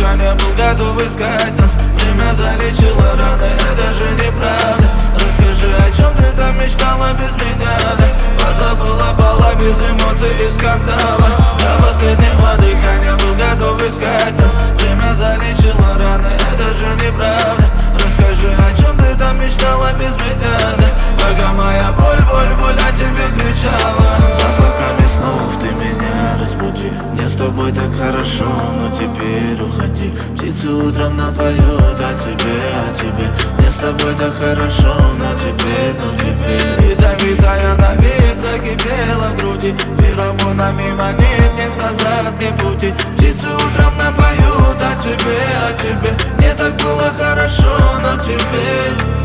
дыхания был готов искать нас. Время залечило раны, это же неправда. Расскажи, о чем ты там мечтала без меня, да? Позабыла бала без эмоций и скандала. До последнего дыхания был готов искать нас. Время залечило раны, это же неправда. Расскажи, о чем ты там мечтала без меня, да? Пока моя боль о тебе кричала. Запахами снов ты меня разбуди. Мне с тобой так хорошо, но теперь уходи. Птицы утром напоют о тебе. Мне с тобой так хорошо, но теперь ядовитая навеет закипела в груди. Феромонами манит, нет назад, ни пути. Птицы утром напоют о тебе. Мне так было хорошо, но теперь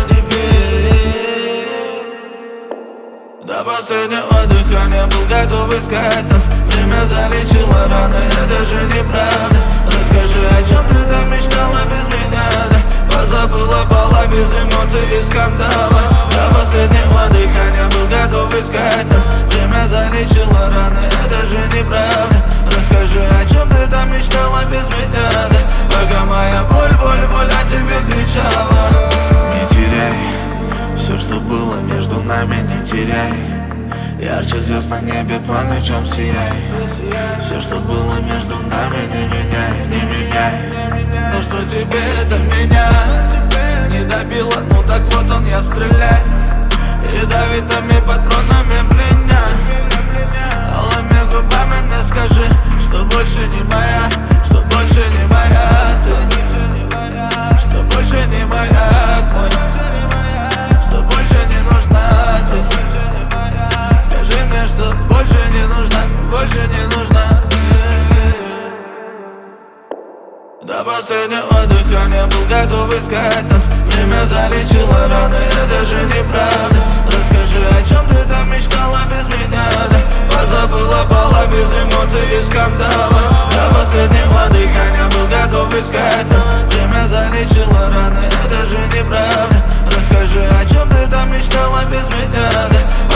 до последнего дыхания был готов искать нас. Время залечило раны, это же неправда. Расскажи, о чем ты там мечтала без меня, да? Позабыла бала без эмоций и скандала. До последнего дыхания был готов искать нас. Время залечило раны, это же неправда. Расскажи, о чем ты там мечтала без меня, да? Пока моя боль о тебе кричала. Не теряй все, что было между нами, не теряй. Ярче звезд на небе по ночам сияй. Все, что было между нами, не меняй. Но что тебе до меня не добило, ну так вот он я стреляй. Ядовитыми патронами пленяй. Алыми губами мне скажи, что больше не моя, что больше не моя ты, что больше не моя твой, что больше не нужна ты. Скажи мне, что больше не нужна. До последнего дыхания был готов искать нас. Время залечило раны, это же неправда. Расскажи, о чем ты там мечтала без меня, да? Позабыла бала без эмоций и скандала. До последнего дыхания был готов искать нас. Время залечило раны, это же неправда. Расскажи, о чем ты там мечтала без меня, да?